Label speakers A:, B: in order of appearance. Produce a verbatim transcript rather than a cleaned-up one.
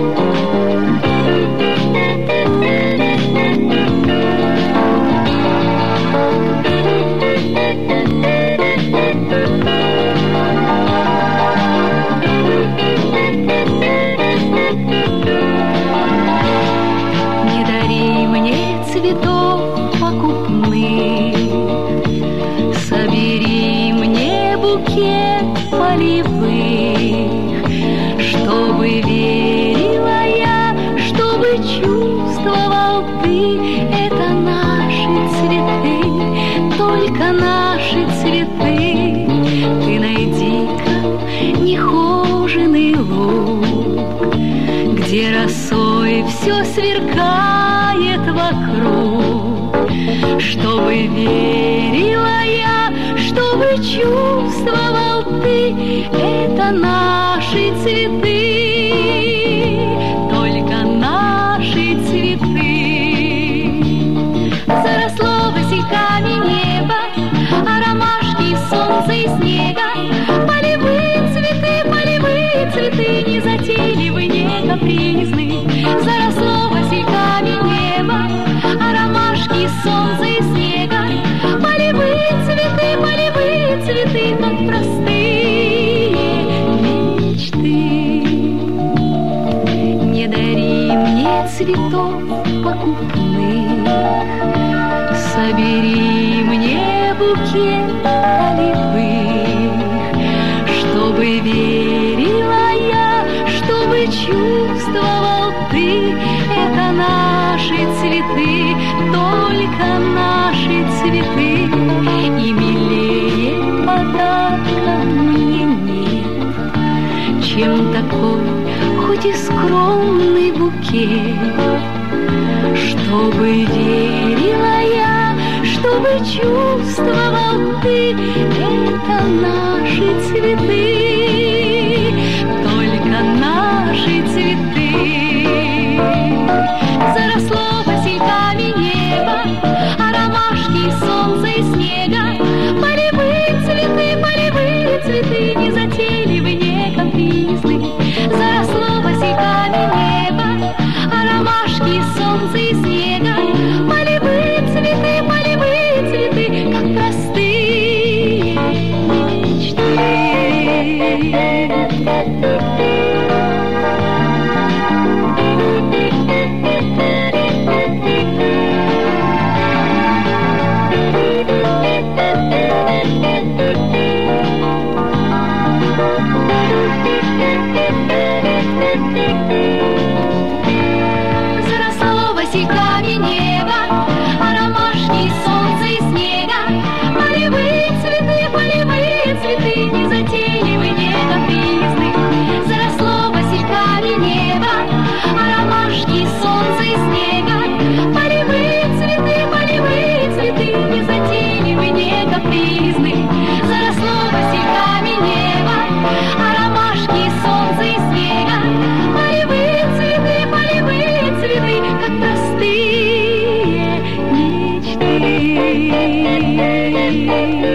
A: Все сверкает вокруг, чтобы верила я, чтобы чувствовал ты, это наши цветы, только наши цветы. Заросло васильками небо, а ромашки солнца и снега, полевые цветы, полевые цветы, незатейливы, не капризны. Заросло васильками небо, а ромашки солнца и снега, полевые цветы, полевые цветы, как простые мечты. Не дари мне цветов покупных, собери мне букет полевых, чтобы верила я, чтобы чувствовал ты, это наши цветы, только наши цветы, и милее подарка мне нет, чем такой, хоть и скромный букет, чтобы верила я, чтобы чувствовал ты, это наши цветы, только наши цветы. Заросло васильками небо, а ромашки солнца и снега, полевые цветы, полевые цветы, незатейливы, не капризны. Заросло васильками небо, а ромашки солнца и снега, полевые цветы, полевые цветы, как простые мечты. Заросло васильками небо, а ромашки солнца и снега, полевые цветы, полевые цветы, незатейливы, не капризны. Заросло васильками небо, а ромашки солнца и снега, полевые цветы, полевые цветы, незатейливы, не капризны. Заросло васильками небо, а ромашки солнца и снега, полевые цветы, полевые цветы, как простые мечты.